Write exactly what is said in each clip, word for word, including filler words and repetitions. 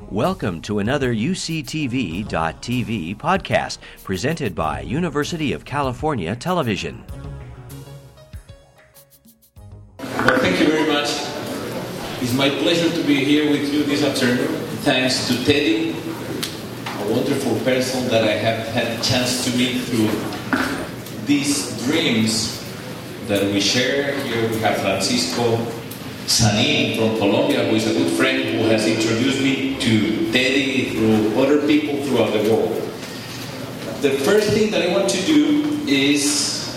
Welcome to another U C T V dot T V podcast presented by University of California Television. Well, thank you very much. It's my pleasure to be here with you this afternoon. Thanks to Teddy, a wonderful person that I have had a chance to meet through these dreams that we share. Here we have Francisco Sanin from Colombia, who is a good friend who has introduced me to Teddy through other people throughout the world. The first thing that I want to do is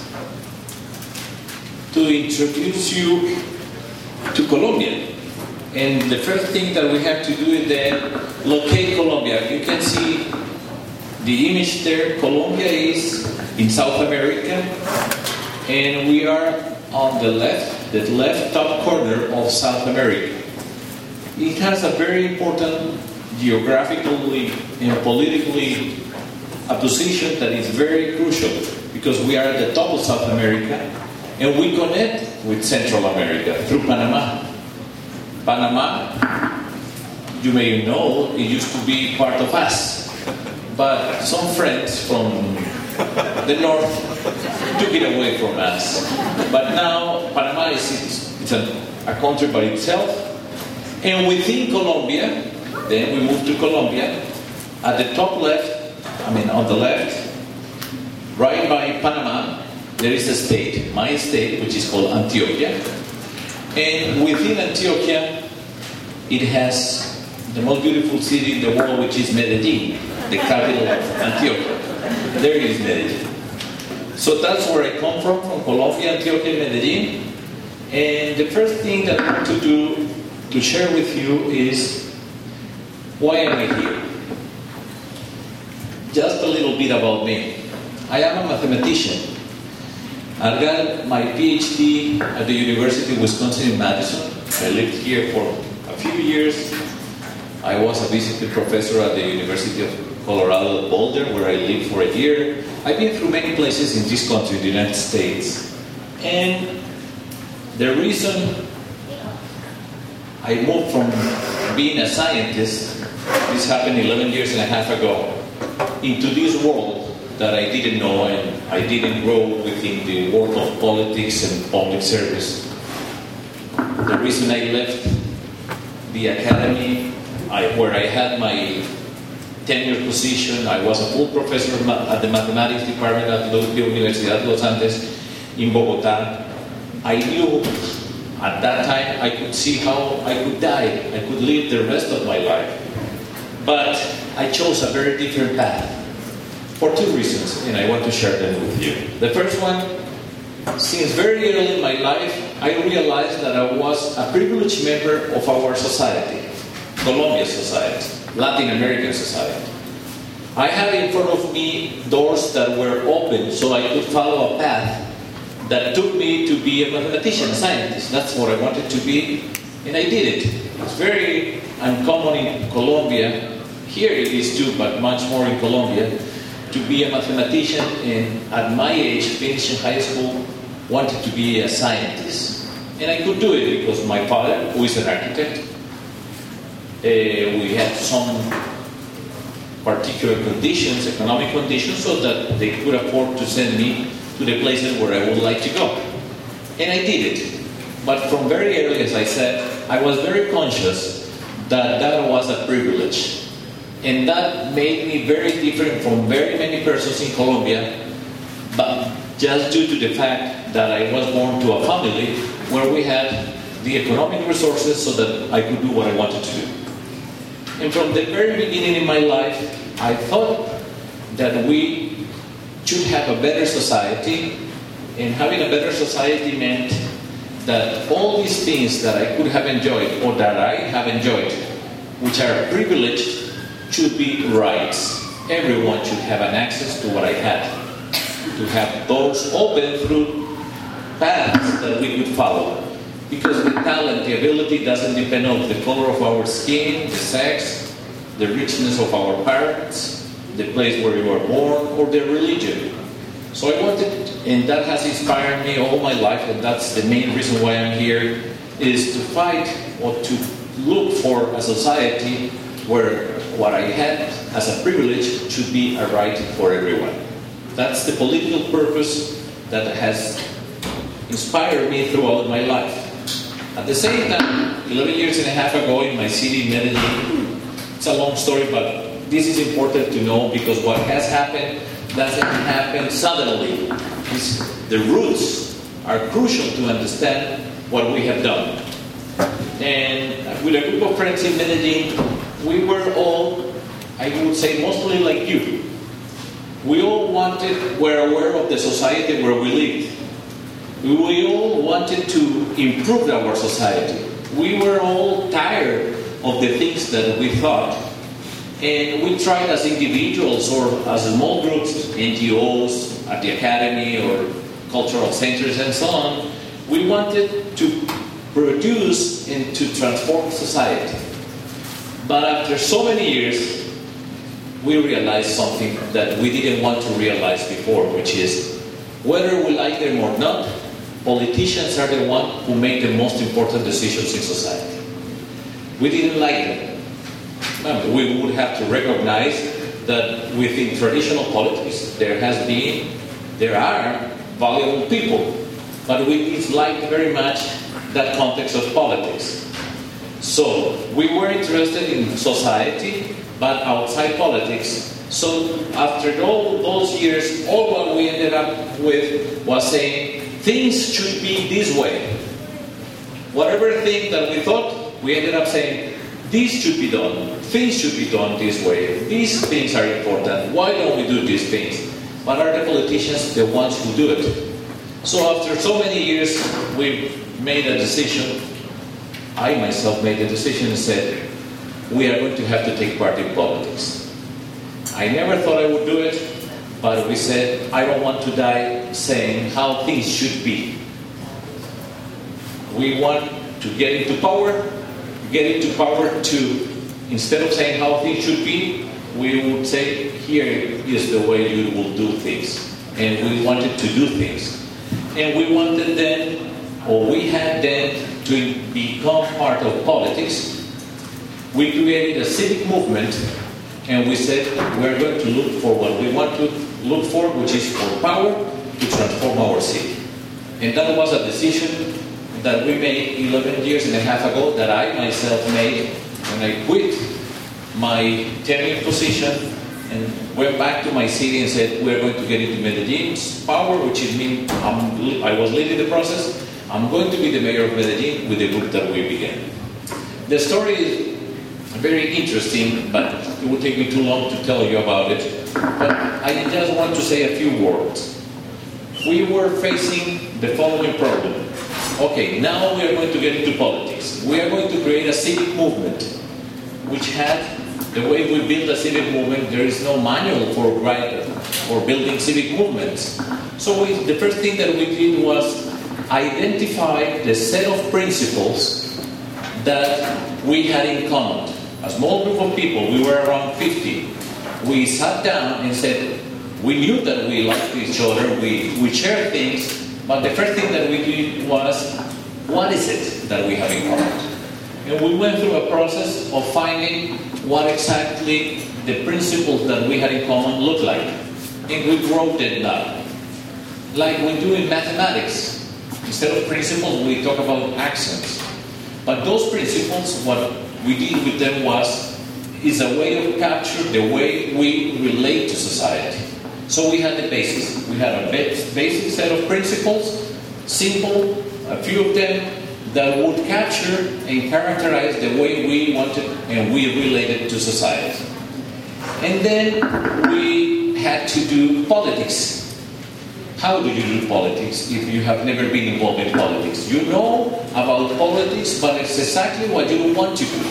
to introduce you to Colombia. And the first thing that we have to do is then locate Colombia. You can see the image there. Colombia is in South America, and we are on the left, the left top corner of South America. It has a very important geographically and politically a position that is very crucial because we are at the top of South America and we connect with Central America through Panama. Panama, you may know, it used to be part of us, but some friends from the north took it away from us. But now Panama is it's, it's a, a country by itself, and within Colombia, then we move to Colombia. At the top left, I mean on the left, right by Panama, there is a state, my state, which is called Antioquia. And within Antioquia, it has the most beautiful city in the world, which is Medellin, the capital of Antioquia. There is Medellin. So that's where I come from, from Colombia, Antioquia, Medellin. And the first thing that I want to do, to share with you is, why am I here? Just a little bit about me. I am a mathematician. I got my PhD at the University of Wisconsin in Madison. I lived here for a few years. I was a visiting professor at the University of Colorado at Boulder, where I lived for a year. I've been through many places in this country, the United States. And the reason I moved from being a scientist, this happened eleven years and a half ago, into this world that I didn't know and I didn't grow within the world of politics and public service. The reason I left the academy, I, where I had my tenure position, I was a full professor at the mathematics department at the Universidad de Los Andes in Bogota. I knew at that time I could see how I could die, I could live the rest of my life. But I chose a very different path. For two reasons, and I want to share them with you. The first one, since very early in my life, I realized that I was a privileged member of our society, Colombia society, Latin American society. I had in front of me doors that were open so I could follow a path that took me to be a mathematician, a scientist. That's what I wanted to be, and I did it. It's very uncommon in Colombia. Here it is too, but much more in Colombia, to be a mathematician, and at my age, finishing high school, wanted to be a scientist. And I could do it because my father, who is an architect, uh, we had some particular conditions, economic conditions, so that they could afford to send me to the places where I would like to go. And I did it. But from very early, as I said, I was very conscious that that was a privilege. And that made me very different from very many persons in Colombia, but just due to the fact that I was born to a family where we had the economic resources so that I could do what I wanted to do. And from the very beginning in my life, I thought that we should have a better society, and having a better society meant that all these things that I could have enjoyed, or that I have enjoyed, which are privileged, should be rights. Everyone should have an access to what I had. To have doors open through paths that we could follow. Because the talent, the ability doesn't depend on the color of our skin, the sex, the richness of our parents, the place where you were born, or the religion. So I wanted, and that has inspired me all my life, and that's the main reason why I'm here, is to fight or to look for a society where what I had as a privilege should be a right for everyone. That's the political purpose that has inspired me throughout my life. At the same time, eleven years and a half ago in my city, Medellin, it's a long story, but this is important to know because what has happened doesn't happen suddenly. It's, the roots are crucial to understand what we have done. And with a group of friends in Medellin, we were all, I would say, mostly like you. We all wanted, were aware of the society where we lived. We all wanted to improve our society. We were all tired of the things that we thought. And we tried as individuals or as small groups, N G Os, at the academy or cultural centers and so on. We wanted to produce and to transform society. But after so many years, we realized something that we didn't want to realize before, which is whether we like them or not, politicians are the ones who make the most important decisions in society. We didn't like them. We would have to recognize that within traditional politics there has been, there are valuable people, but we disliked very much that context of politics. So we were interested in society, but outside politics. So after all those years, all what we ended up with was saying things should be this way. Whatever thing that we thought, we ended up saying this should be done. Things should be done this way. These things are important. Why don't we do these things? But are the politicians the ones who do it? So after so many years, we made a decision. I myself made a decision and said, we are going to have to take part in politics. I never thought I would do it, but we said, I don't want to die saying how things should be. We want to get into power, get into power to, instead of saying how things should be, we would say, here is the way you will do things. And we wanted to do things. And we wanted then, or we had then, to become part of politics. We created a civic movement, and we said, we're going to look for what we want to look for, which is for power to transform our city. And that was a decision that we made eleven years and a half ago, that I myself made when I quit my tenured position and went back to my city and said, we're going to get into Medellin's power, which is mean I'm, I was leading the process. I'm going to be the mayor of Medellin with the group that we began. The story is very interesting, but it would take me too long to tell you about it. But I just want to say a few words. We were facing the following problem. Okay, now we are going to get into politics. We are going to create a civic movement, which had, the way we build a civic movement, there is no manual for, for building civic movements. So we, the first thing that we did was identify the set of principles that we had in common. A small group of people, we were around fifty. We sat down and said, we knew that we liked each other, we, we shared things, but the first thing that we did was, what is it that we have in common? And we went through a process of finding what exactly the principles that we had in common looked like. And we wrote it down. Like we do in mathematics. Instead of principles, we talk about accents. But those principles, what we did with them was, is a way of capture the way we relate to society. So we had the basis. We had a basic set of principles, simple, a few of them, that would capture and characterize the way we wanted and we related to society. And then we had to do politics. How do you do politics if you have never been involved in politics? You know about politics, but it's exactly what you don't want to do.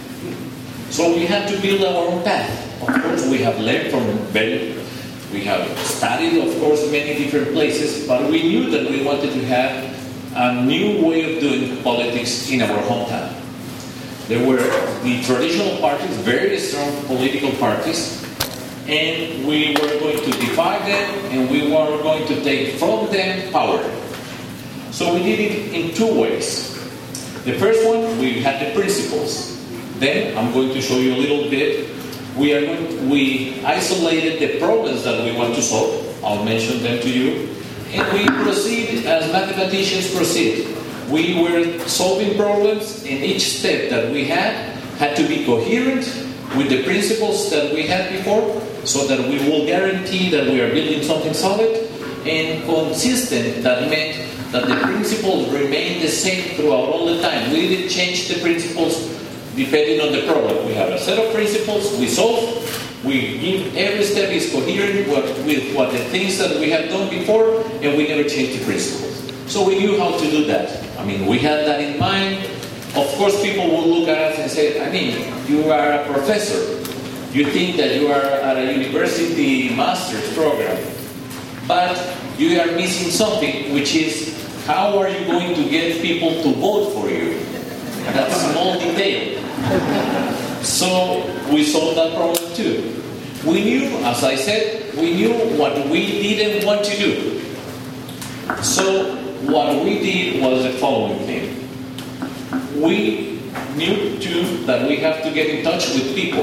So we had to build our own path. Of course, we have learned from very, we have studied, of course, many different places, but we knew that we wanted to have a new way of doing politics in our hometown. There were the traditional parties, very strong political parties, and we were going to divide them, and we were going to take from them power. So we did it in two ways. The first one, we had the principles. Then I'm going to show you a little bit. We are going, we isolated the problems that we want to solve. I'll mention them to you. And we proceed as mathematicians proceed. We were solving problems, and each step that we had had to be coherent with the principles that we had before, so that we will guarantee that we are building something solid, and consistent, that meant that the principles remain the same throughout all the time. We didn't change the principles depending on the problem. We have a set of principles, we solve, we give, every step is coherent with what the things that we have done before, and we never change the principles. So we knew how to do that. I mean, we had that in mind. Of course, people will look at us and say, I mean, you are a professor. You think that you are at a university master's program. But you are missing something, which is, how are you going to get people to vote for you? That small detail. So we solved that problem too. We knew, as I said, we knew what we didn't want to do. So what we did was the following thing. We knew too that we have to get in touch with people.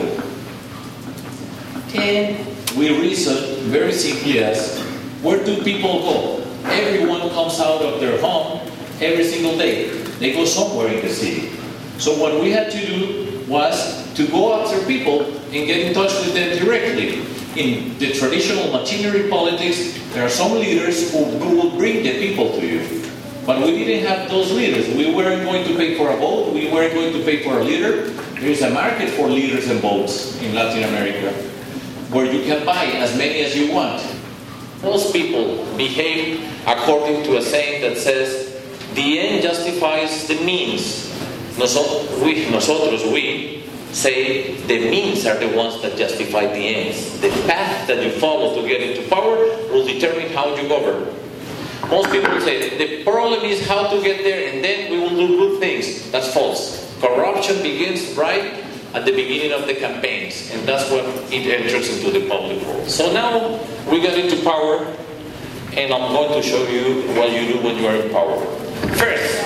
And we reasoned very simply as, where do people go? Everyone comes out of their home every single day. They go somewhere in the city. So what we had to do was to go after people and get in touch with them directly. In the traditional machinery politics, there are some leaders who will bring the people to you. But we didn't have those leaders. We weren't going to pay for a vote. We weren't going to pay for a leader. There is a market for leaders and votes in Latin America, where you can buy as many as you want. Most people behave according to a saying that says, the end justifies the means. Nosotros, we, nosotros, we say the means are the ones that justify the ends. The path that you follow to get into power will determine how you govern. Most people say, the problem is how to get there, and then we will do good things. That's false. Corruption begins right at the beginning of the campaigns, and that's when it enters into the public world. So now we got into power, and I'm going to show you what you do when you are in power. First,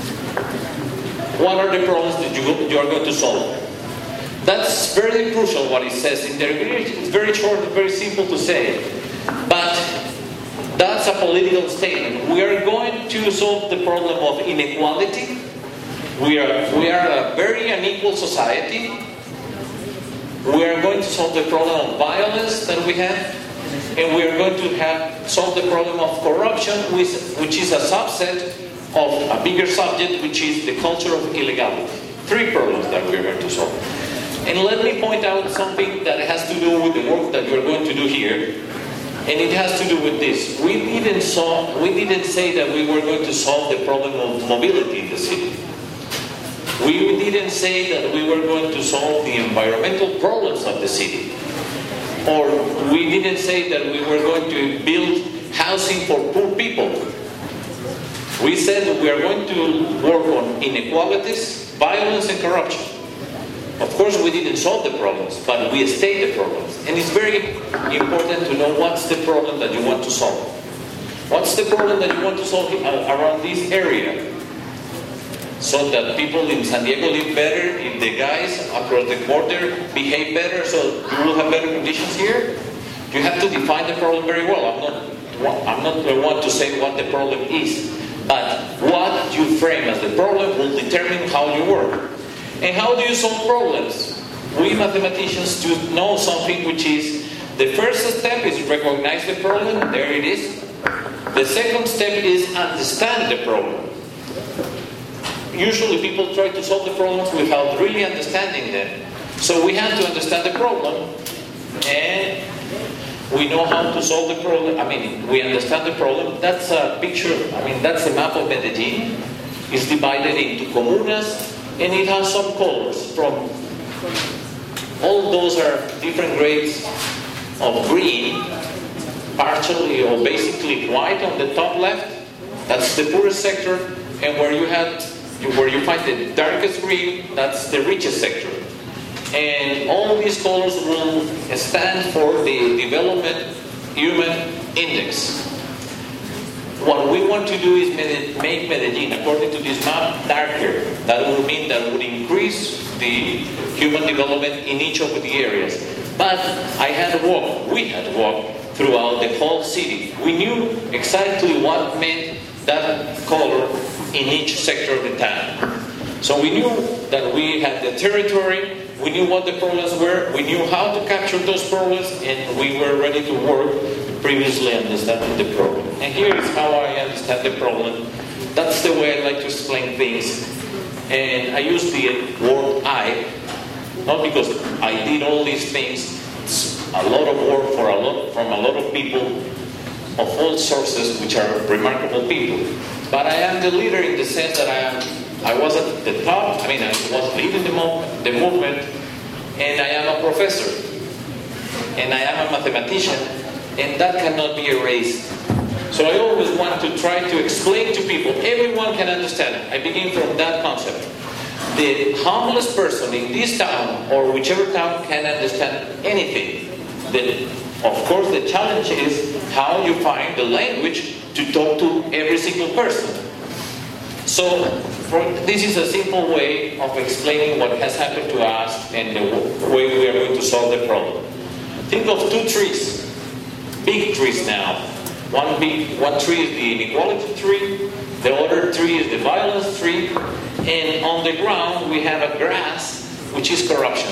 what are the problems that you, you are going to solve? That's very crucial what it says in there. It's very short, very simple to say, but that's a political statement. We are going to solve the problem of inequality. We are, we are a very unequal society. We are going to solve the problem of violence that we have. And we are going to have solve the problem of corruption, which, which is a subset of a bigger subject, which is the culture of illegality. Three problems that we are going to solve. And let me point out something that has to do with the work that we are going to do here. And it has to do with this. We didn't, solve, we didn't say that we were going to solve the problem of mobility in the city. We didn't say that we were going to solve the environmental problems of the city. Or we didn't say that we were going to build housing for poor people. We said that we are going to work on inequalities, violence, and corruption. Of course, we didn't solve the problems, but we state the problems. And it's very important to know what's the problem that you want to solve. What's the problem that you want to solve around this area? So that people in San Diego live better, if the guys across the border behave better, so you will have better conditions here? You have to define the problem very well. I'm not, I'm not the one to say what the problem is, but what you frame as the problem will determine how you work. And how do you solve problems? We mathematicians do know something, which is the first step is recognize the problem. There it is. The second step is understand the problem. Usually people try to solve the problems without really understanding them. So we have to understand the problem, and we know how to solve the problem. I mean, we understand the problem. That's a picture, I mean, that's a map of Medellin. It's divided into comunas, and it has some colors from, all those are different grades of green, partially or basically white on the top left. That's the poorest sector, and where you have, where you find the darkest green, that's the richest sector. And all these colors will stand for the Development Human Index. What we want to do is make Medellin, according to this map, darker. That will mean that would increase the human development in each of the areas. But I had to walk, we had to walk throughout the whole city. We knew exactly what meant that color in each sector of the town. So we knew that we had the territory, we knew what the problems were, we knew how to capture those problems, and we were ready to work previously understanding the problem. And here is how I understand the problem. That's the way I like to explain things. And I use the word I, not because I did all these things. It's a lot of work for a lot, from a lot of people of all sources, which are remarkable people. But I am the leader in the sense that I am. I was at the top. I mean, I was leading the, mo- the movement, and I am a professor, and I am a mathematician, and that cannot be erased. So I always want to try to explain to people. Everyone can understand it. I begin from that concept. The homeless person in this town or whichever town can understand anything. The, of course, the challenge is how you find the language to talk to every single person. So for, this is a simple way of explaining what has happened to us and the way we are going to solve the problem. Think of two trees, big trees now. One big, one tree is the inequality tree, the other tree is the violence tree, and on the ground we have a grass, which is corruption.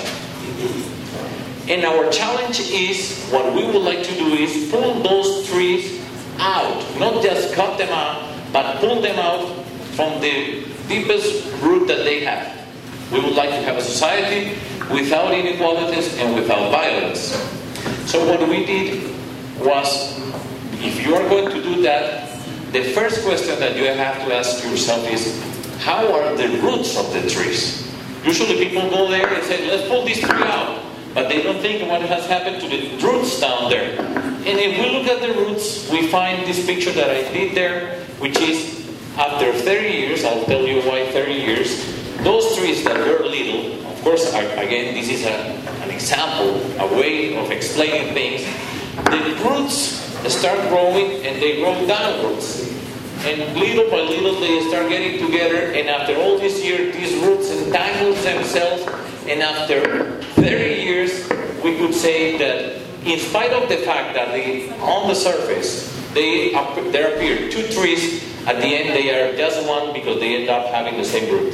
And our challenge is, what we would like to do is pull those trees out, not just cut them out, but pull them out from the deepest root that they have. We would like to have a society without inequalities and without violence. So what we did was, if you are going to do that, the first question that you have to ask yourself is, how are the roots of the trees? Usually people go there and say, let's pull this tree out. But they don't think what has happened to the roots down there. And if we look at the roots, we find this picture that I did there, which is after thirty years, I'll tell you why thirty years, those trees that were little, of course, are, again, this is a, an example, a way of explaining things. The roots start growing and they grow downwards. And little by little they start getting together, and after all these years, these roots entangle themselves, and after thirty years, we could say that in spite of the fact that they, on the surface, they there appear two trees, at the end they are just one because they end up having the same root.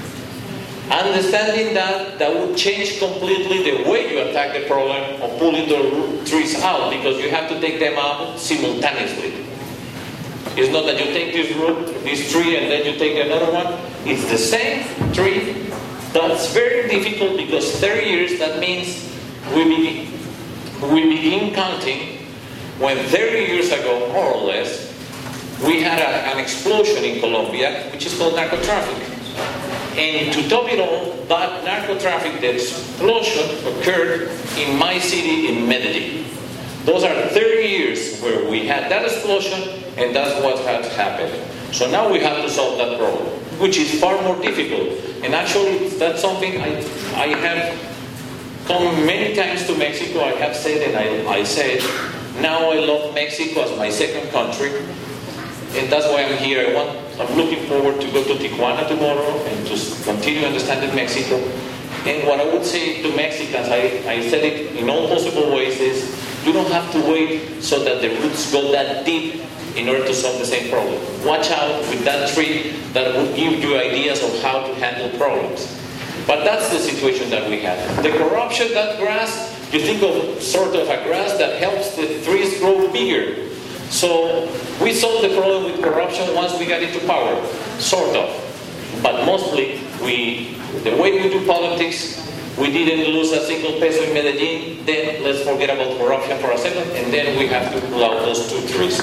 Understanding that, that would change completely the way you attack the problem of pulling the root trees out, because you have to take them out simultaneously. It's not that you take this root, this tree, and then you take another one. It's the same tree. That's very difficult because thirty years, that means we begin, we begin counting when thirty years ago, more or less, we had a, an explosion in Colombia, which is called narco-trafficking. And to top it all, that narco-traffic, the explosion occurred in my city, in Medellin. Those are thirty years where we had that explosion, and that's what has happened. So now we have to solve that problem, which is far more difficult. And actually, that's something I, I have come many times to Mexico. I have said, and I, I said, now I love Mexico as my second country. And that's why I'm here. I want, I'm looking forward to go to Tijuana tomorrow and to continue understanding Mexico. And what I would say to Mexicans, I, I said it in all possible ways, is you don't have to wait so that the roots go that deep in order to solve the same problem. Watch out with that tree that will give you ideas of how to handle problems. But that's the situation that we have. The corruption, that grass, you think of sort of a grass that helps the trees grow bigger. So we solved the problem with corruption once we got into power, sort of. But mostly, we, the way we do politics, we didn't lose a single peso in Medellin. Then let's forget about corruption for a second, and then we have to pull out those two trees.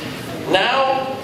Now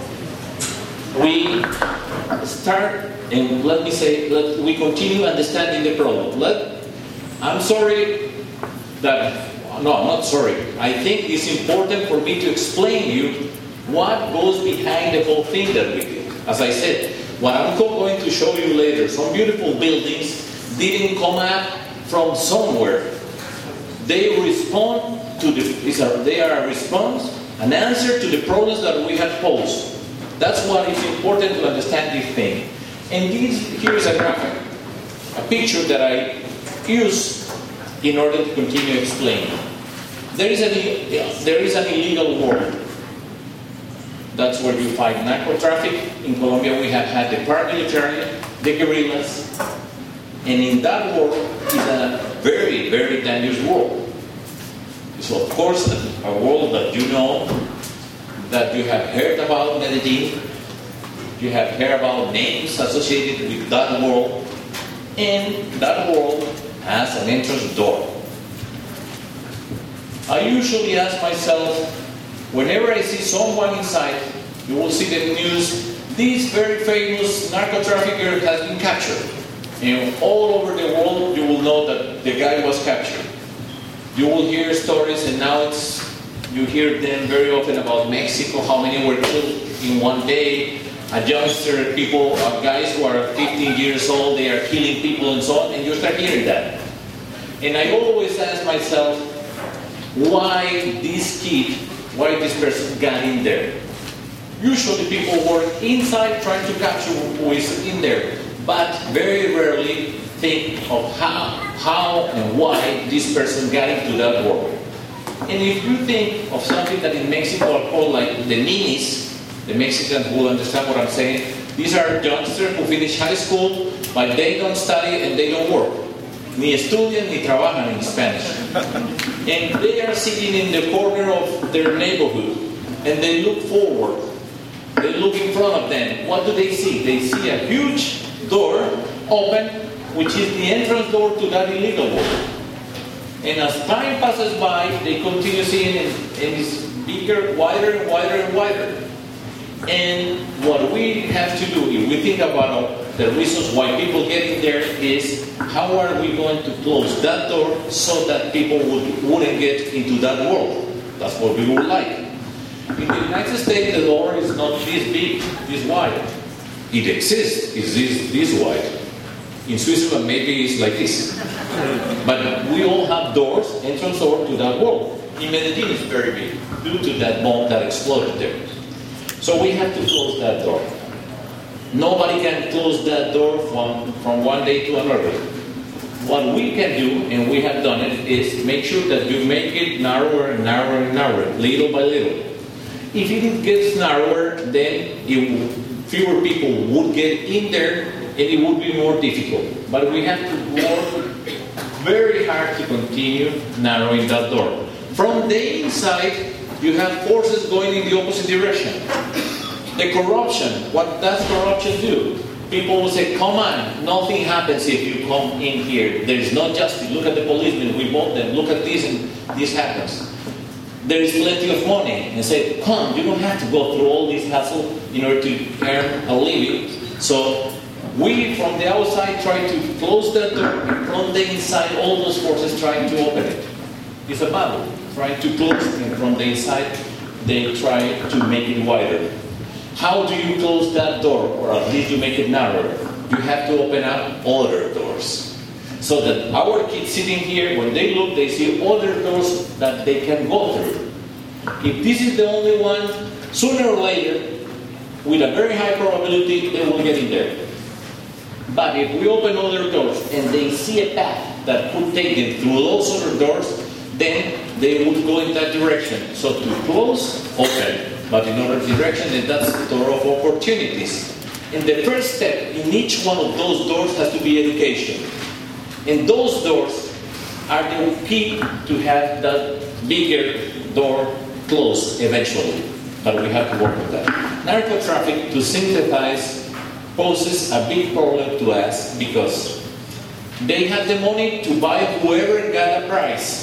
we start, and let me say, let, we continue understanding the problem. Let, I'm sorry that, no, I'm not sorry. I think it's important for me to explain you what goes behind the whole thing that we did. As I said, what I'm going to show you later, some beautiful buildings didn't come up from somewhere. They respond to the, they are a response, an answer to the problems that we had posed. That's why it's important to understand this thing. And this, here is a graphic, a picture that I use in order to continue explaining. There is an, there is an illegal war. That's where you fight narco traffic. In Colombia, we have had the paramilitary, the guerrillas, and in that war is a very, very dangerous war. So, of course, a world that you know, that you have heard about Medellin, you have heard about names associated with that world, and that world has an entrance door. I usually ask myself, whenever I see someone inside, you will see the news, this very famous narco trafficker has been captured. And all over the world, you will know that the guy was captured. You will hear stories, and now it's, you hear them very often about Mexico, how many were killed in one day. A youngster, people, uh, guys who are fifteen years old, they are killing people and so on, and you start hearing that. And I always ask myself, why this kid, why this person got in there? Usually people work inside trying to capture who is in there, but very rarely think of how, how and why this person got into that world. And if you think of something that in Mexico are called like the ninis, the Mexicans will understand what I'm saying. These are youngsters who finish high school, but they don't study and they don't work. Ni estudian ni trabajan in Spanish. And they are sitting in the corner of their neighborhood, and they look forward. They look in front of them. What do they see? They see a huge door open, which is the entrance door to that illegal world. And as time passes by, they continue seeing it, and it's bigger, wider, and wider, and wider. And what we have to do, if we think about the reasons why people get in there, is how are we going to close that door so that people would, wouldn't get into that world? That's what we would like. In the United States, the door is not this big, this wide. It exists, it's this, this wide. In Switzerland, maybe it's like this. But we all have doors, entrance door to that world. In Medellin, it's very big, due to that bomb that exploded there. So we have to close that door. Nobody can close that door from, from one day to another. What we can do, and we have done it, is make sure that you make it narrower and narrower and narrower, little by little. If it gets narrower, then it will, fewer people would get in there, and it would be more difficult. But we have to work very hard to continue narrowing that door. From the inside, you have forces going in the opposite direction. The corruption, what does corruption do? People will say, come on, nothing happens if you come in here. There is no justice. Look at the policemen, we bought them. Look at this, and this happens. There is plenty of money. And say, come, you don't have to go through all this hassle in order to earn a living. So we, from the outside, try to close that door, and from the inside, all those forces trying to open it. It's a battle, trying to close, and from the inside, they try to make it wider. How do you close that door, or at least you make it narrower? You have to open up other doors. So that our kids sitting here, when they look, they see other doors that they can go through. If this is the only one, sooner or later, with a very high probability, they will get in there. But if we open other doors and they see a path that could take them through those other doors, then they would go in that direction. So to close, open. But in other direction, then that's the door of opportunities. And the first step in each one of those doors has to be education. And those doors are the key to have that bigger door closed eventually. But we have to work on that. Narco traffic, to synthesize, poses a big problem to us because they have the money to buy whoever got a price.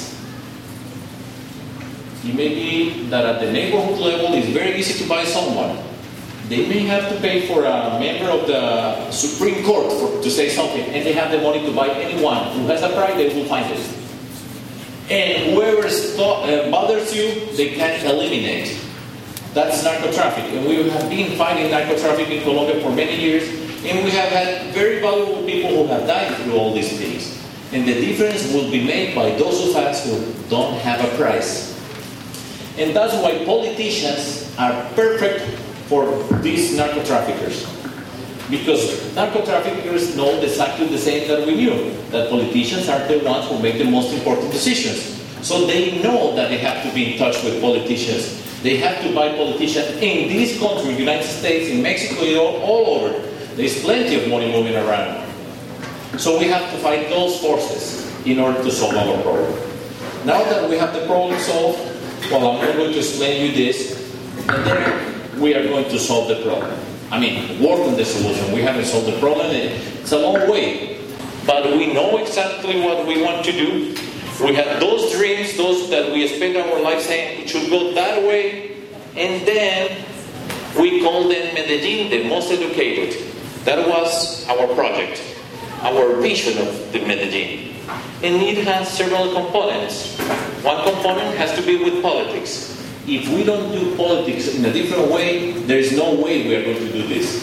It may be that at the neighborhood level, it's very easy to buy someone. They may have to pay for a member of the Supreme Court for, to say something, and they have the money to buy anyone who has a price, they will find it. And whoever uh, bothers you, they can eliminate. That's narco traffic. And we have been fighting narco traffic in Colombia for many years, and we have had very valuable people who have died through all these things. And the difference will be made by those of us who don't have a price. And that's why politicians are perfect for these narco traffickers. Because narco-traffickers know exactly the same that we knew, that politicians are the ones who make the most important decisions. So they know that they have to be in touch with politicians. They have to buy politicians in this country, United States, in Mexico, all, all over. There's plenty of money moving around. So we have to fight those forces in order to solve our problem. Now that we have the problem solved, well, I'm going to explain you this, and then we are going to solve the problem. I mean, work on the solution. We haven't solved the problem. It's a long way. But we know exactly what we want to do. We have those dreams, those that we spend our life saying it should go that way, and then we call them Medellin, the most educated. That was our project, our vision of the Medellin. And it has several components. One component has to be with politics. If we don't do politics in a different way, there is no way we are going to do this.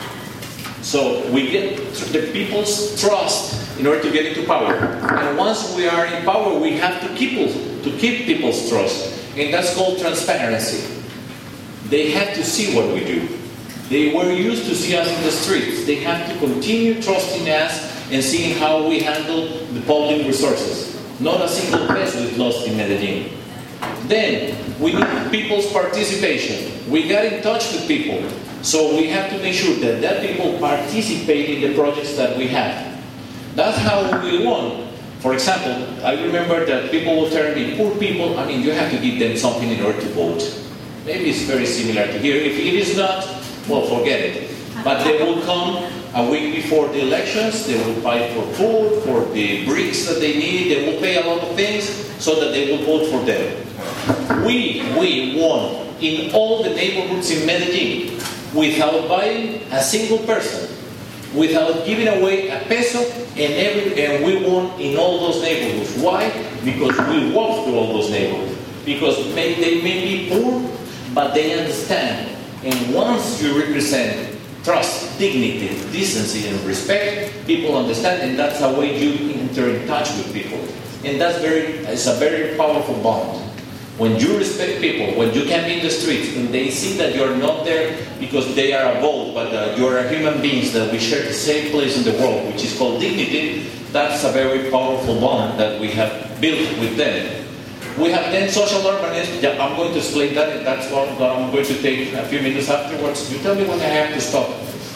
So we get the people's trust in order to get into power. And once we are in power, we have to keep, to keep people's trust. And that's called transparency. They have to see what we do. They were used to see us in the streets. They have to continue trusting us and seeing how we handle the public resources. Not a single peso is lost in Medellin. Then, we need people's participation. We got in touch with people. So we have to make sure that that people participate in the projects that we have. That's how we won. For example, I remember that people will tell me, poor people, I mean, you have to give them something in order to vote. Maybe it's very similar to here. If it is not, well, forget it. But they will come a week before the elections, they will buy for food, for the bricks that they need, they will pay a lot of things so that they will vote for them. We, we won in all the neighborhoods in Medellin without buying a single person, without giving away a peso, and, every, and we won in all those neighborhoods. Why? Because we walked through all those neighborhoods. Because may, they may be poor, but they understand. And once you represent trust, dignity, decency, and respect, people understand, and that's a way you enter in touch with people. And that's very, it's a very powerful bond. When you respect people, when you can be in the streets, and they see that you're not there because they are a vote, but uh, you're a human beings, that we share the same place in the world, which is called dignity, that's a very powerful bond that we have built with them. We have then social urbanism. Yeah, I'm going to explain that, and that's what I'm going to take a few minutes afterwards. You tell me when I have to stop.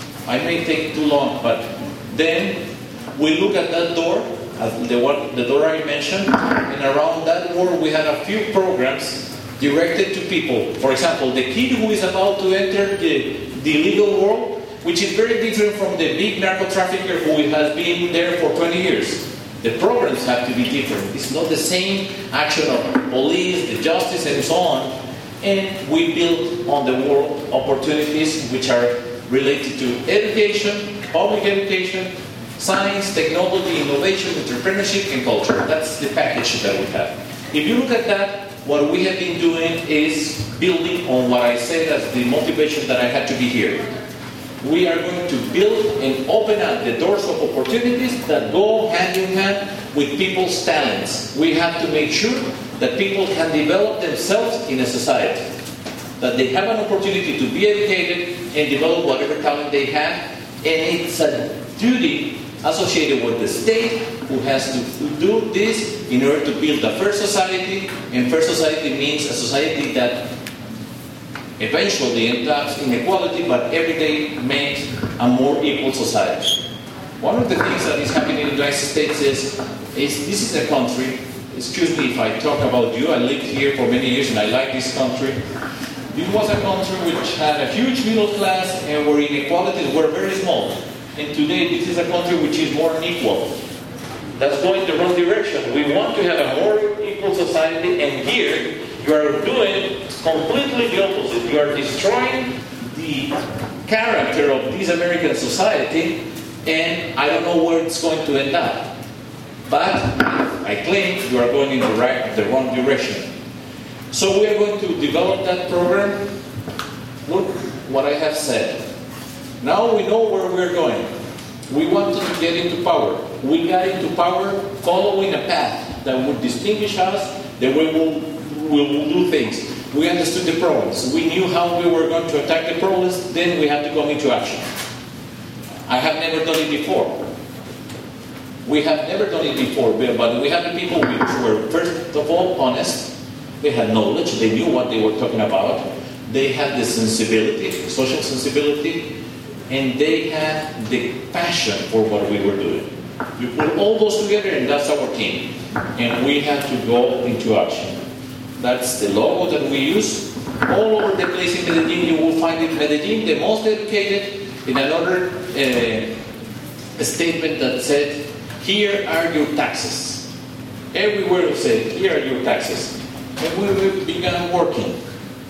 I may take too long, but then we look at that door, the, one, the door I mentioned, and around that door we had a few programs directed to people. For example, the kid who is about to enter the, the legal world, which is very different from the big narco trafficker who has been there for twenty years. The programs have to be different. It's not the same action of police, the justice, and so on. And we build on the world opportunities which are related to education, public education, science, technology, innovation, entrepreneurship, and culture. That's the package that we have. If you look at that, what we have been doing is building on what I said as the motivation that I had to be here. We are going to build and open up the doors of opportunities that go hand in hand with people's talents. We have to make sure that people can develop themselves in a society, that they have an opportunity to be educated and develop whatever talent they have, and it's a duty associated with the state who has to do this in order to build a fair society, and fair society means a society that eventually ends up in equality, but every day makes a more equal society. One of the things that is happening in the United States is, is this is a country, excuse me if I talk about you, I lived here for many years and I like this country. This was a country which had a huge middle class and where inequalities were very small. And today this is a country which is more unequal. That's going the wrong direction. We want to have a more equal society, and here you are doing completely the opposite. You are destroying the character of this American society, and I don't know where it's going to end up. But I claim you are going in the right, the wrong direction. So we are going to develop that program. Look what I have said. Now we know where we're going. We wanted to get into power. We got into power following a path that would distinguish us, that we will, we will do things. We understood the problems. We knew how we were going to attack the problems. Then we had to go into action. I have never done it before. We have never done it before, but we have the people which were, first of all, honest. They had knowledge. They knew what they were talking about. They had the sensibility, social sensibility, and they had the passion for what we were doing. You put all those together, and that's our team. And we had to go into action. That's the logo that we use. All over the place in Medellin, you will find it. Medellin, the most educated, in another uh, statement that said, here are your taxes. Everywhere we said, here are your taxes. And we began working.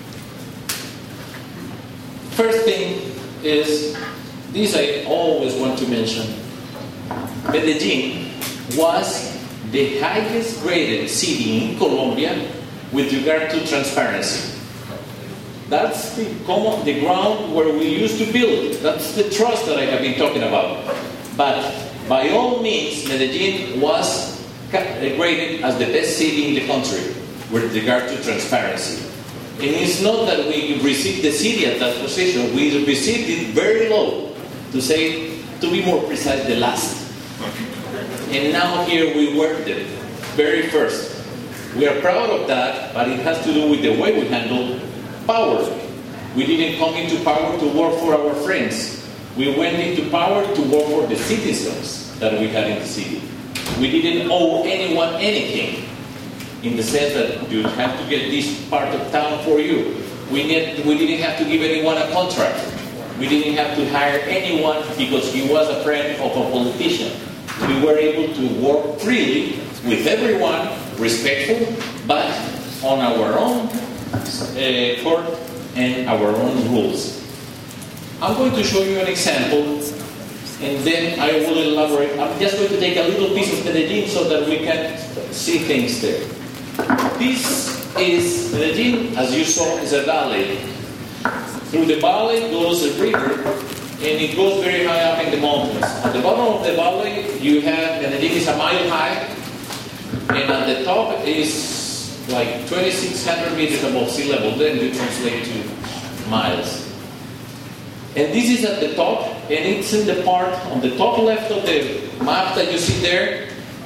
First thing is, this I always want to mention, Medellin was the highest graded city in Colombia with regard to transparency. That's the, common, the ground where we used to build. That's the trust that I have been talking about. But by all means, Medellin was graded as the best city in the country with regard to transparency. And it's not that we received the city at that position. We received it very low, to say, to be more precise, the last. And now here we were the very first. We are proud of that, but it has to do with the way we handle power. We didn't come into power to work for our friends. We went into power to work for the citizens that we had in the city. We didn't owe anyone anything, in the sense that you have to get this part of town for you. We, need, we didn't have to give anyone a contract. We didn't have to hire anyone because he was a friend of a politician. We were able to work freely with everyone, respectful, but on our own uh, court and our own rules. I'm going to show you an example, and then I will elaborate. I'm just going to take a little piece of Medellin so that we can see things there. This is Medellin, as you saw, is a valley. Through the valley goes a river, and it goes very high up in the mountains. At the bottom of the valley, you have, Medellin is a mile high, and at the top is like twenty-six hundred meters above sea level. Then you translate to miles. And this is at the top, and it's in the part on the top left of the map that you see there.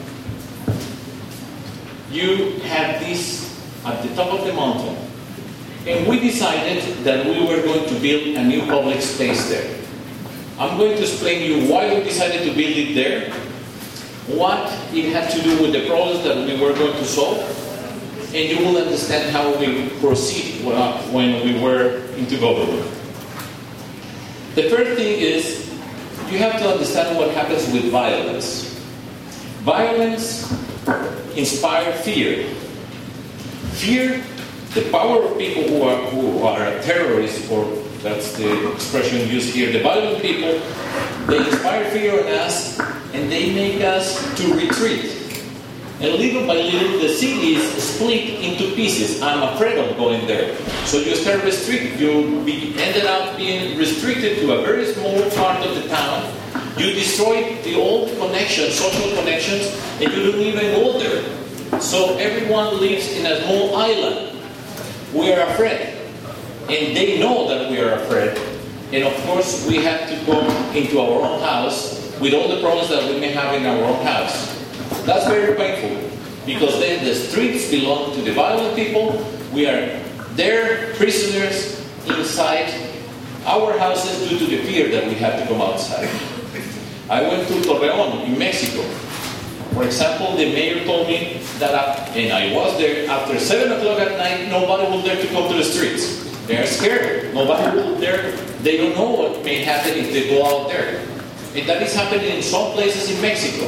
You have this at the top of the mountain. And we decided that we were going to build a new public space there. I'm going to explain to you why we decided to build it there, what it had to do with the problems that we were going to solve, and you will understand how we proceed when we were into government. The first thing is, you have to understand what happens with violence. Violence inspires fear. Fear, the power of people who are, who are terrorists, or that's the expression used here, the violent people, they inspire fear in us, and they make us to retreat. And little by little, the city is split into pieces. I'm afraid of going there. So you start restricted. You be, ended up being restricted to a very small part of the town. You destroy the old connections, social connections, and you don't even go there. So everyone lives in a small island. We are afraid. And they know that we are afraid. And of course, we have to go into our own house with all the problems that we may have in our own house. That's very painful, because then the streets belong to the violent people. We are their prisoners inside our houses due to the fear that we have to come outside. I went to Torreón in Mexico. For example, the mayor told me that, uh, and I was there, after seven o'clock at night, nobody will dare to come to the streets. They are scared. Nobody will dare. They don't know what may happen if they go out there. And that is happening in some places in Mexico.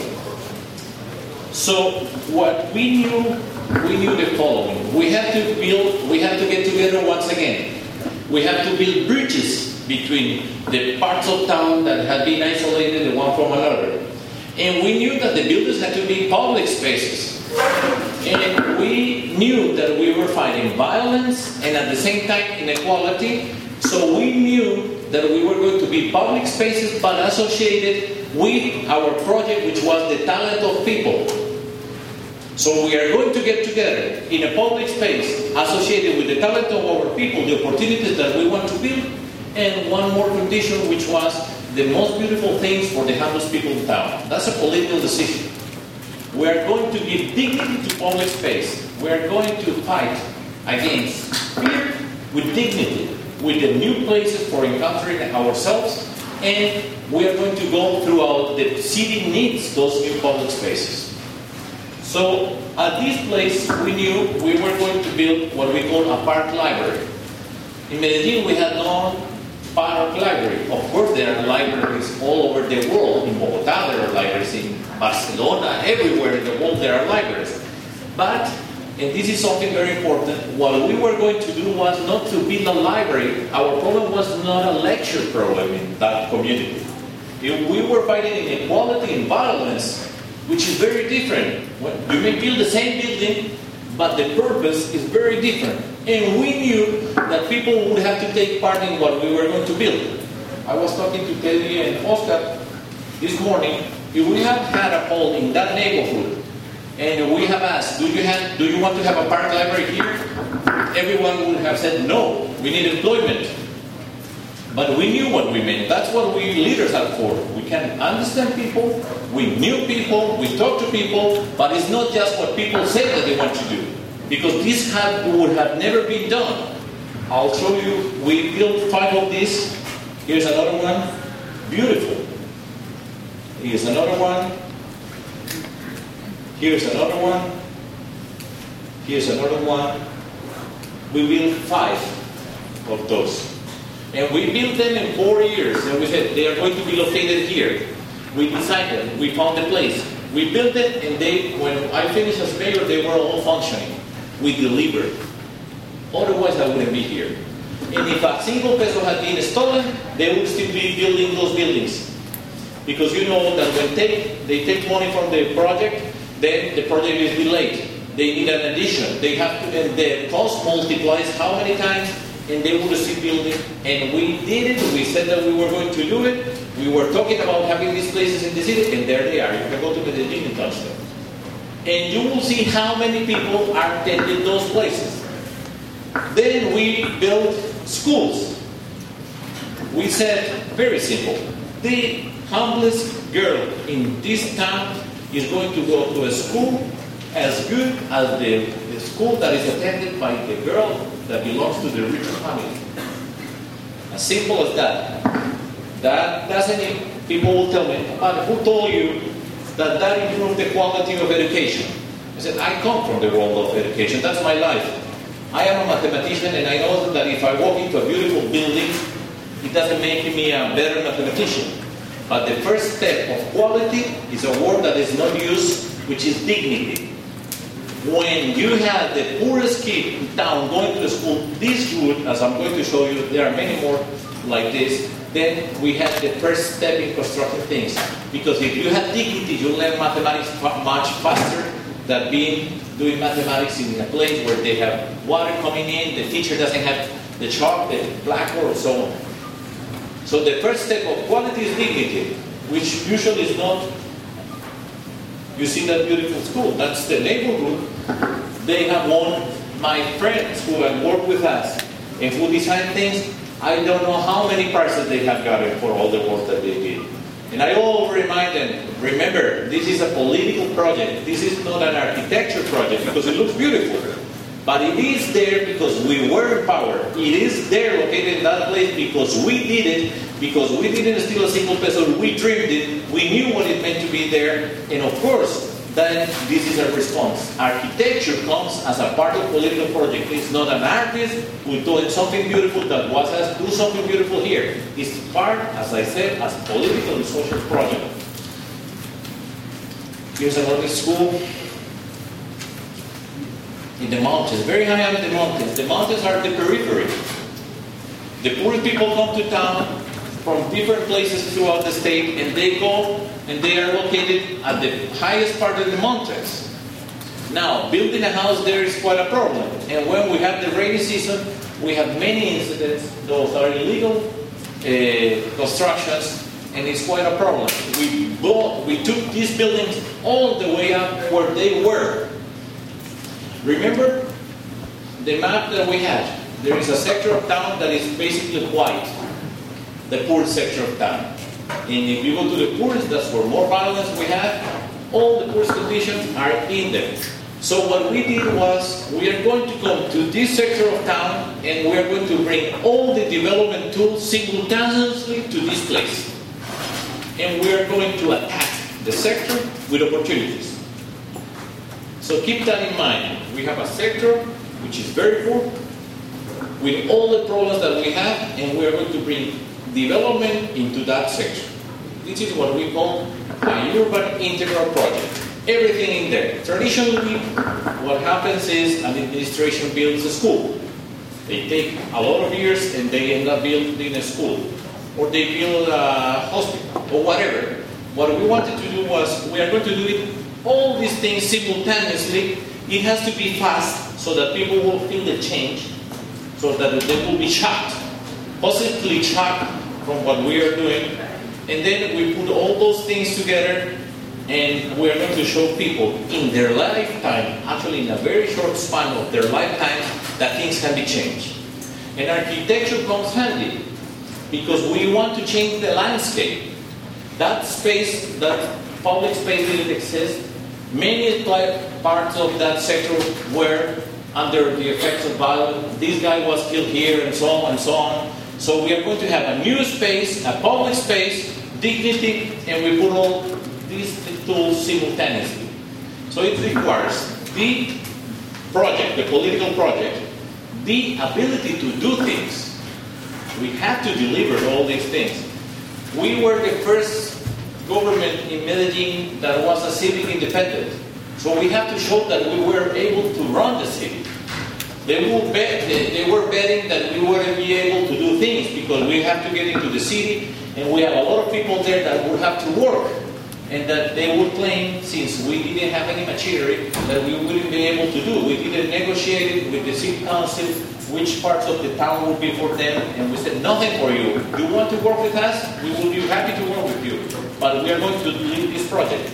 So what we knew, we knew the following. We had to build, we had to get together once again. We had to build bridges between the parts of town that had been isolated one from another. And we knew that the buildings had to be public spaces. And we knew that we were fighting violence and at the same time inequality. So we knew that we were going to be public spaces, but associated with our project, which was the talent of people. So we are going to get together in a public space associated with the talent of our people, the opportunities that we want to build, and one more condition, which was the most beautiful things for the humblest people in town. That's a political decision. We are going to give dignity to public space. We are going to fight against fear with dignity, with the new places for encountering ourselves, and we are going to go throughout the city needs those new public spaces. So at this place, we knew we were going to build what we call a park library. In Medellin, we had no park library. Of course, there are libraries all over the world. In Bogotá, there are libraries. In Barcelona, everywhere in the world, there are libraries. But, and this is something very important, what we were going to do was not to build a library. Our problem was not a lecture problem in that community. If we were fighting inequality and violence, which is very different. You may build the same building, but the purpose is very different. And we knew that people would have to take part in what we were going to build. I was talking to Teddy and Oscar this morning. If we have had a poll in that neighborhood, and we have asked, do you, have, do you want to have a park library here? Everyone would have said, no, we need employment. But we knew what we meant. That's what we leaders are for. We can understand people, we knew people, we talk to people, but it's not just what people say that they want to do. Because this have, would have never been done. I'll show you, we built five of these. Here's another one, beautiful. Here's another one. Here's another one. Here's another one. We built five of those. And we built them in four years. And we said, they are going to be located here. We decided, we found a place. We built it, and they, when I finished as mayor, they were all functioning. We delivered. Otherwise, I wouldn't be here. And if a single peso had been stolen, they would still be building those buildings. Because you know that when they, they take money from the project, then the project is delayed. They need an addition. They have to, and the cost multiplies how many times, and they would still building. And we did it. We said that we were going to do it. We were talking about having these places in the city, and there they are. You can go to Medellin and touch them. And you will see how many people are attending those places. Then we built schools. We said, very simple, the humblest girl in this town is going to go to a school as good as the, the school that is attended by the girl that belongs to the richer family. As simple as that. That doesn't, people will tell me, but who told you that that improved the quality of education? I said, I come from the world of education. That's my life. I am a mathematician, and I know that if I walk into a beautiful building, it doesn't make me a better mathematician. But the first step of quality is a word that is not used, which is dignity. When you have the poorest kid in town going to the school this good, as I'm going to show you, there are many more like this, then we have the first step in constructing things. Because if you have dignity, you learn mathematics much faster than being doing mathematics in a place where they have water coming in, the teacher doesn't have the chalk, the blackboard, and so on. So the first step of quality is dignity, which usually is not, you see that beautiful school, that's the neighborhood. They have won my friends who have worked with us and who design things. I don't know how many prizes they have gotten for all the work that they did. And I will remind them, remember, this is a political project. This is not an architecture project because it looks beautiful. But it is there because we were in power. It is there located in that place because we did it, because we didn't steal a single peso, we dreamed it, we knew what it meant to be there, and of course, then this is a response. Architecture comes as a part of political project. It's not an artist who's doing something beautiful that was us do something beautiful here. It's part, as I said, as a political and social project. Here's another school. In the mountains, very high up in the mountains. The mountains are the periphery. The poor people come to town from different places throughout the state, and they go and they are located at the highest part of the mountains. Now, building a house there is quite a problem. And when we have the rainy season, we have many incidents. Those are illegal uh, constructions, and it's quite a problem. We, bought, we took these buildings all the way up where they were. Remember the map that we had? There is a sector of town that is basically white, the poor sector of town. And if you go to the poorest, that's where more violence we have. All the poorest conditions are in there. So what we did was, we are going to come to this sector of town, and we are going to bring all the development tools simultaneously to this place. And we are going to attack the sector with opportunities. So keep that in mind. We have a sector which is very poor, with all the problems that we have, and we are going to bring development into that sector. This is what we call a urban integral project. Everything in there. Traditionally, what happens is an administration builds a school. They take a lot of years and they end up building a school. Or they build a hospital, or whatever. What we wanted to do was, we are going to do it, all these things simultaneously. It has to be fast so that people will feel the change, so that they will be shocked, positively shocked from what we are doing. And then we put all those things together, and we are going to show people in their lifetime, actually in a very short span of their lifetime, that things can be changed. And architecture comes handy, because we want to change the landscape. That space, that public space didn't exist. Many parts of that sector were under the effects of violence. This guy was killed here, and so on and so on. So we are going to have a new space, a public space, dignity, and we put all these tools simultaneously. So it requires the project, the political project, the ability to do things. We have to deliver all these things. We were the first government in Medellin that was a civic independent. So we have to show that we were able to run the city. They, will bet, they, they were betting that we wouldn't be able to do things because we have to get into the city, and we have a lot of people there that would have to work. And that they would claim, since we didn't have any machinery, that we wouldn't be able to do. We didn't negotiate it with the city council, which parts of the town would be for them, and we said, nothing for you. You want to work with us? We will be happy to work with you. But we are going to lead this project.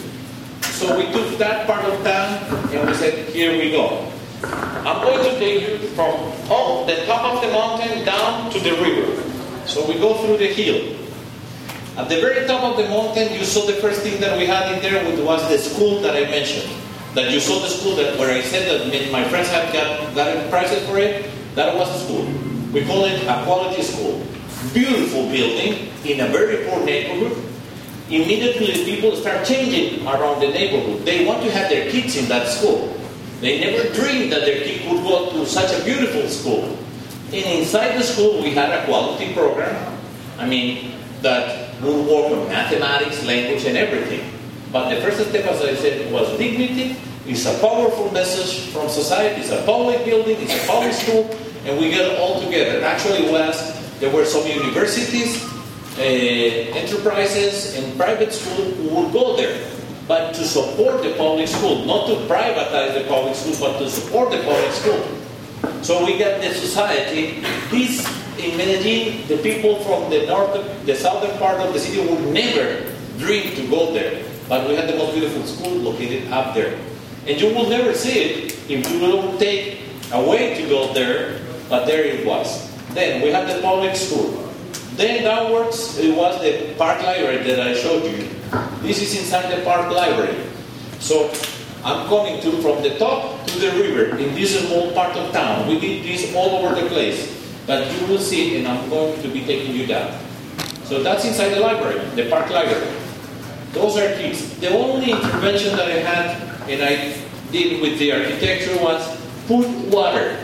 So we took that part of town, and we said, here we go. I'm going to take you from oh, the top of the mountain down to the river. So we go through the hill. At the very top of the mountain, you saw the first thing that we had in there, which was the school that I mentioned. That you saw the school that where I said that my friends had got, gotten prizes for it. That was the school. We call it a quality school. Beautiful building in a very poor neighborhood. Immediately people start changing around the neighborhood. They want to have their kids in that school. They never dreamed that their kid would go to such a beautiful school. And inside the school, we had a quality program. I mean, that would work on mathematics, language, and everything. But the first step, as I said, was dignity. It's a powerful message from society. It's a public building. It's a public school. And we get it all together. Actually, was there were some universities, uh, enterprises, and private schools who would go there. But to support the public school, not to privatize the public school, but to support the public school. So we got the society. This in Medellin, the people from the north, the southern part of the city would never dream to go there. But we had the most beautiful school located up there. And you will never see it if you don't take a way to go there, but there it was. Then we had the public school. Then downwards, it was the park library that I showed you. This is inside the park library. So I'm coming to from the top to the river in this small part of town. We did this all over the place. But you will see, and I'm going to be taking you down. So that's inside the library, the park library. Those are kids. The only intervention that I had, and I did with the architecture, was put water.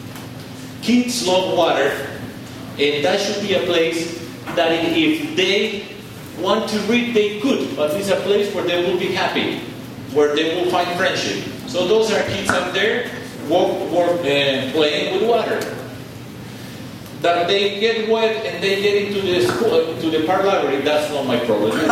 Kids love water, and that should be a place that if they want to read, they could. But it's a place where they will be happy, where they will find friendship. So those are kids up there, walk, walk, uh, playing with water. That they get wet and they get into the school, uh, to the park library, that's not my problem. Who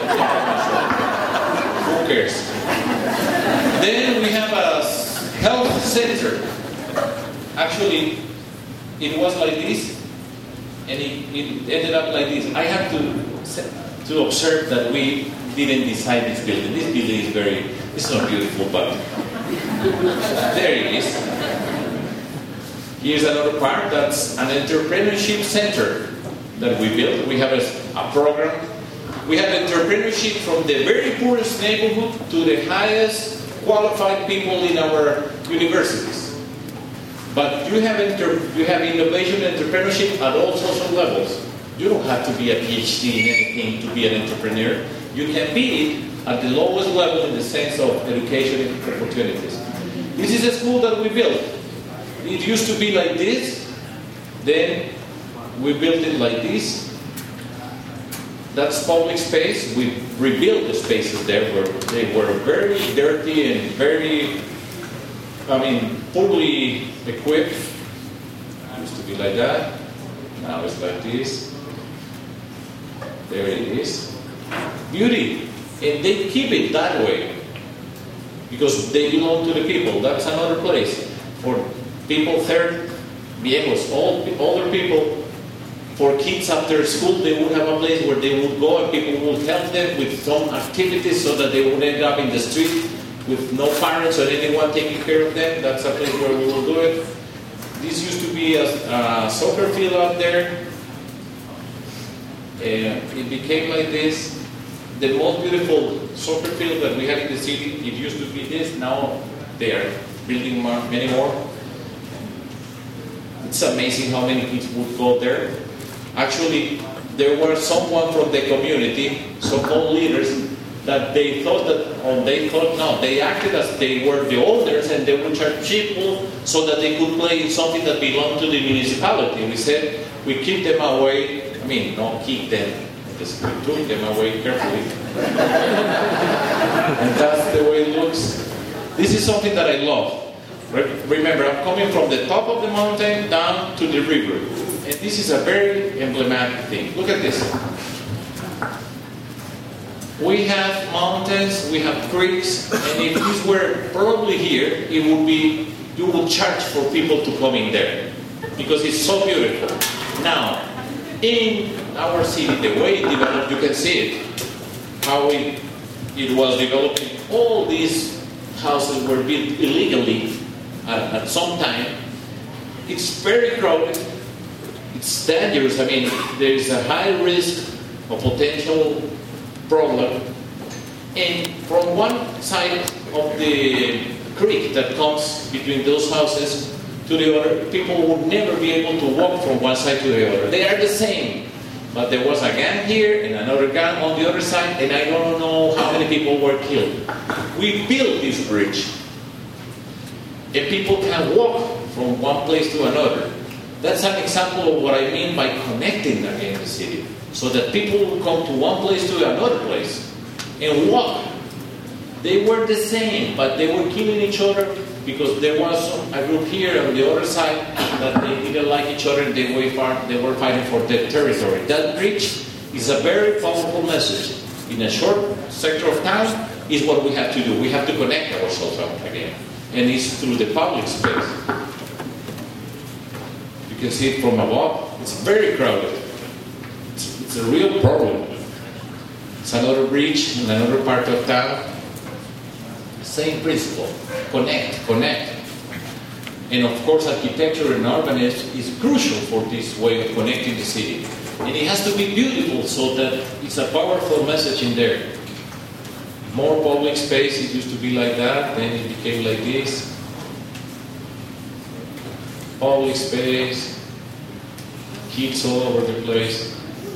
cares? Then we have a health center. Actually, it was like this, and it, it ended up like this. I have to to observe that we didn't design this building. This building is very, it's not beautiful, but there it is. Here's another part, that's an entrepreneurship center that we built. We have a, a program We have entrepreneurship from the very poorest neighborhood to the highest qualified people in our universities. But you have, inter you have innovation and entrepreneurship at all social levels. You don't have to be a PhD in anything to be an entrepreneur. You can be it at the lowest level in the sense of education and opportunities. This is a school that we built. It used to be like this. Then we built it like this. That's public space. We rebuilt the spaces there where they were very dirty and very, I mean, poorly equipped. It used to be like that. Now it's like this. There it is. Beauty. And they keep it that way because they belong to the people. That's another place for people, third, viejos, old, older people. For kids after school, they would have a place where they would go and people would help them with some activities so that they would end up in the street with no parents or anyone taking care of them. That's a place where we will do it. This used to be a, a soccer field out there. And it became like this. The most beautiful soccer field that we had in the city, it used to be this. Now they are building more, many more. It's amazing how many kids would go there. Actually, there were someone from the community, so-called leaders, that they thought that, or they thought, no, they acted as they were the owners and they would charge people so that they could play in something that belonged to the municipality. We said, we keep them away, I mean, not keep them, just we took them away carefully. And that's the way it looks. This is something that I love. Remember, I'm coming from the top of the mountain down to the river. And this is a very emblematic thing. Look at this. We have mountains, we have creeks, and if this were probably here, it would be, you would charge for people to come in there. Because it's so beautiful. Now, in our city, the way it developed, you can see it. How it, it was developing. All these houses were built illegally at, at some time. It's very crowded. It's dangerous. I mean, there is a high risk of potential problem. And from one side of the creek that comes between those houses to the other, people would never be able to walk from one side to the other. They are the same. But there was a gang here and another gang on the other side, and I don't know how many people were killed. We built this bridge. And people can walk from one place to another. That's an example of what I mean by connecting again the city. So that people will come to one place to another place and walk. They were the same, but they were killing each other because there was a group here on the other side that they didn't like each other and they were, far, they were fighting for their territory. That bridge is a very powerful message. In a short sector of town is what we have to do. We have to connect ourselves again. And it's through the public space. You can see it from above. It's very crowded. It's, it's a real problem. It's another bridge in another part of town. Same principle. Connect, connect. And of course, architecture and urbanism is crucial for this way of connecting the city. And it has to be beautiful so that it's a powerful message in there. More public space, it used to be like that, then it became like this. Public space, kids all over the place.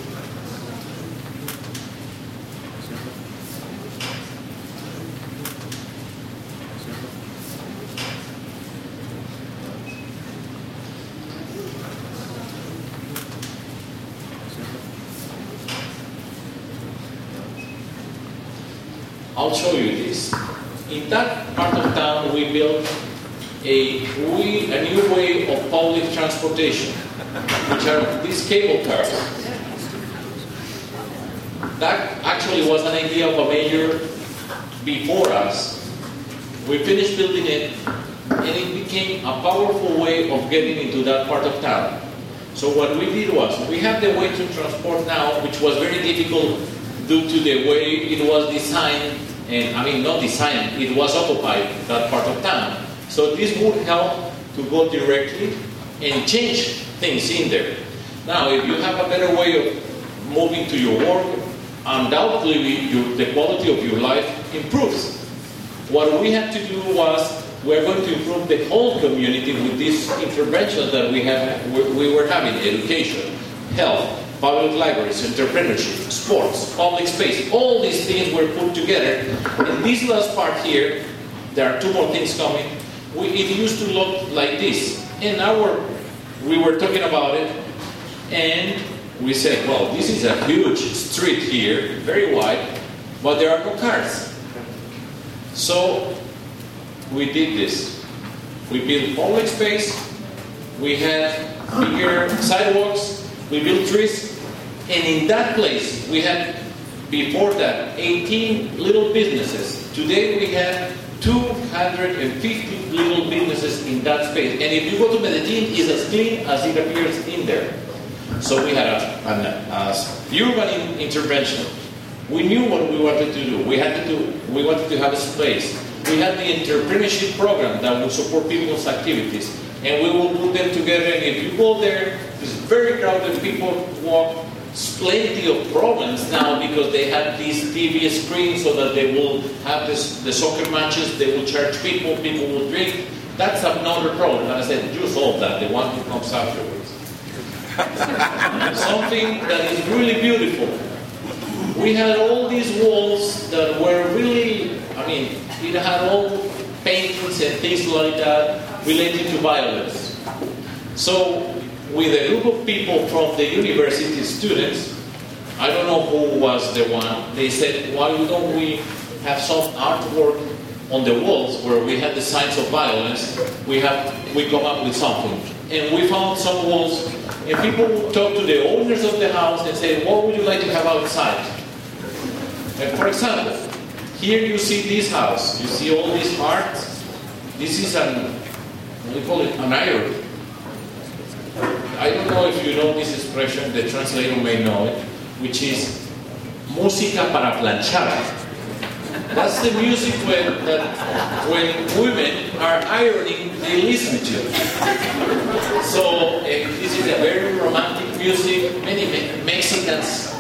I'll show you this. In that part of town, we built a, we, a new way of public transportation, which are these cable cars. That actually was an idea of a mayor before us. We finished building it, and it became a powerful way of getting into that part of town. So what we did was, we have the way to transport now, which was very difficult due to the way it was designed, and I mean not designed, it was occupied, that part of town. So this would help to go directly and change things in there. Now, if you have a better way of moving to your work, undoubtedly your, the quality of your life improves. What we had to do was we're going to improve the whole community with these interventions that we have. We, we were having education, health, public libraries, entrepreneurship, sports, public space. All these things were put together. In this last part here, there are two more things coming. We, it used to look like this. And now we were talking about it, and we said, well, this is a huge street here, very wide, but there are no cars. So we did this. We built public space, we had bigger sidewalks, we built trees, and in that place we had, before that, eighteen little businesses. Today we have two hundred fifty little businesses in that space. And if you go to Medellin, it's as clean as it appears in there. So we had a, an a urban in, intervention. We knew what we wanted to do. We had to do. We wanted to have a space. We had the entrepreneurship program that would support people's activities, and we will put them together. And if you go there, it's very crowded. People walk. Plenty of problems now because they have these T V screens so that they will have this, the soccer matches. They will charge people. People will drink. That's another problem. And I said, you solve that. The one who comes afterwards. Something that is really beautiful. We had all these walls that were really, I mean, it had all paintings and things like that related to violence. So, with a group of people from the university, students, I don't know who was the one, they said, why don't we have some artwork on the walls where we had the signs of violence? We have, we come up with something. And we found some walls, and people would talk to the owners of the house and say, what would you like to have outside? And for example, here you see this house. You see all these hearts. This is an, what do you call it, an iron. I don't know if you know this expression, the translator may know it, which is música para planchar. That's the music when, that when women are ironing, they listen to. So uh, this is a very romantic music. Many me- Mexicans.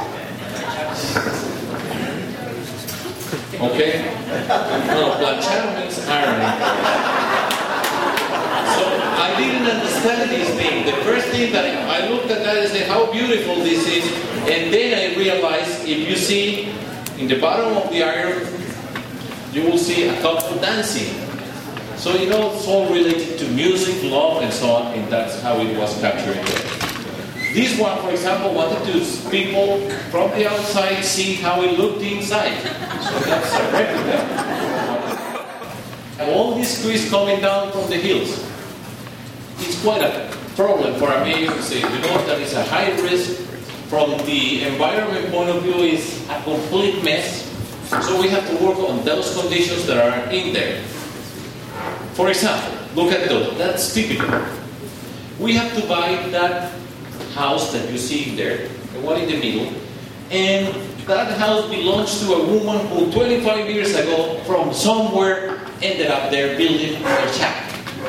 Okay? No, planchar means ironing. So I didn't understand this thing. The first thing that I looked at that and said, how beautiful this is. And then I realized, if you see in the bottom of the iron, you will see a couple dancing. So you know, it's all related to music, love, and so on, and that's how it was captured. This one, for example, wanted to people from the outside see how it looked inside. So that's a replica. All these trees coming down from the hills. It's quite a problem for a mayor to say, you know, that is a high risk from the environment point of view, is a complete mess. So we have to work on those conditions that are in there. For example, look at those. That's typical. We have to buy that house that you see in there, the one in the middle, and that house belongs to a woman who twenty-five years ago from somewhere ended up there building a shack.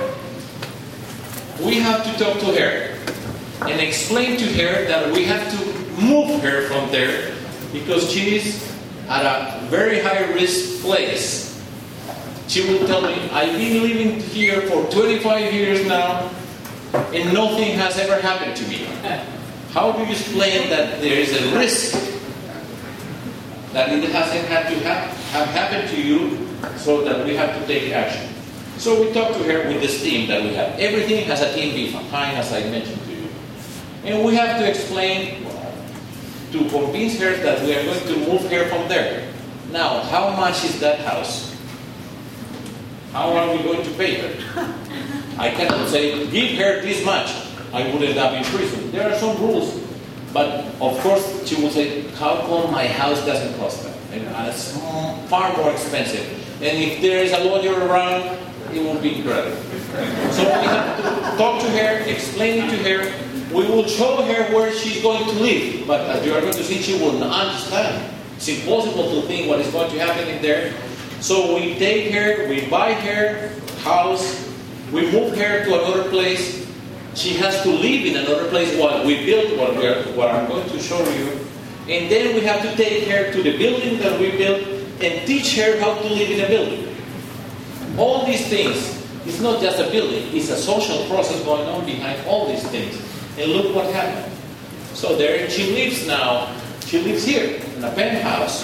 We have to talk to her and explain to her that we have to move her from there because she is at a very high risk place. She will tell me, I've been living here for twenty-five years now and nothing has ever happened to me. How do you explain that there is a risk that it hasn't had to have, have happened to you so that we have to take action? So we talked to her with this team that we have. Everything has a team behind, as I mentioned to you. And we have to explain, to convince her that we are going to move her from there. Now, how much is that house? How are we going to pay her? I cannot say, give her this much. I would end up in prison. There are some rules. But, of course, she will say, how come my house doesn't cost that? And it's far more expensive. And if there is a lawyer around, it will be incredible. So we have to talk to her, explain it to her. We will show her where she's going to live. But as you are going to see, she will not understand. It's impossible to think what is going to happen in there. So we take her, we buy her house, we move her to another place. She has to live in another place while we build what, we are, what I'm going to show you. And then we have to take her to the building that we built and teach her how to live in a building. All these things, it's not just a building, it's a social process going on behind all these things. And look what happened. So there she lives now. She lives here in a penthouse.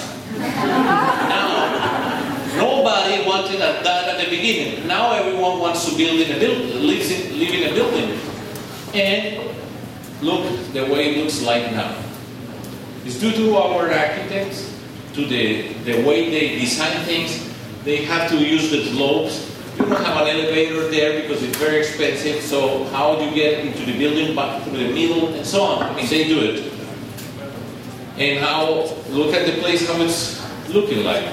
Now, nobody wanted that at the beginning. Now everyone wants to build in a building, lives in, live in a building. And look the way it looks like now. It's due to our architects, to the, the way they design things. They have to use the slopes. You don't have an elevator there because it's very expensive. So how do you get into the building back through the middle and so on? I mean, they do it. And now, look at the place, how it's looking like.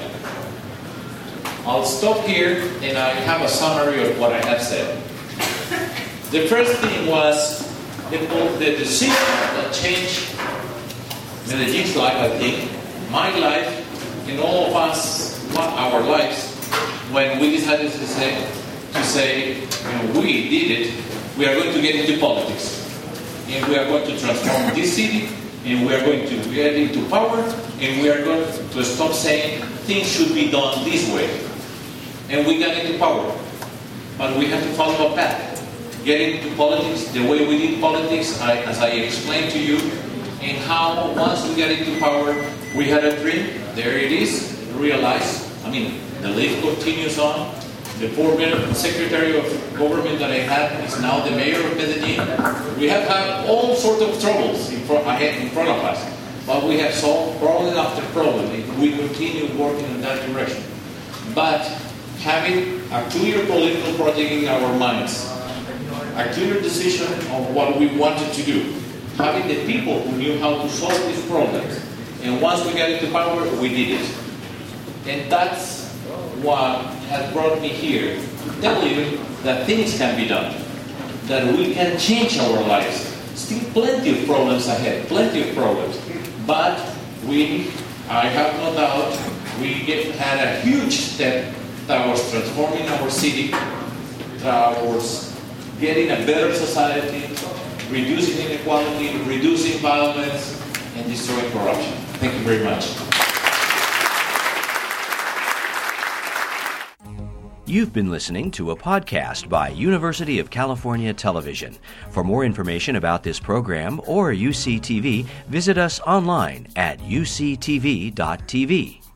I'll stop here and I have a summary of what I have said. The first thing was the, the decision that changed Medellin's life, I think, my life, and all of us, our lives, when we decided to say, to say, you know, we did it, we are going to get into politics. And we are going to transform this city, and we are going to get into power, and we are going to stop saying things should be done this way. And we got into power. But we have to follow a path. Getting into politics, the way we did politics, I, as I explained to you, and how once we got into power, we had a dream, there it is, realized. I mean, the list continues on. The former secretary of government that I had is now the mayor of Medellin. We have had all sorts of troubles in front, ahead, in front of us, but we have solved problem after problem, and we continue working in that direction. But having a clear political project in our minds, a clear decision of what we wanted to do, having the people who knew how to solve these problems, and once we got into power, we did it. And that's what has brought me here, to tell you that things can be done, that we can change our lives. Still plenty of problems ahead, plenty of problems. But we, I have no doubt, we get, had a huge step towards transforming our city, towards getting a better society, reducing inequality, reducing violence, and destroying corruption. Thank you very much. You've been listening to a podcast by University of California Television. For more information about this program or U C T V, visit us online at U C T V dot T V.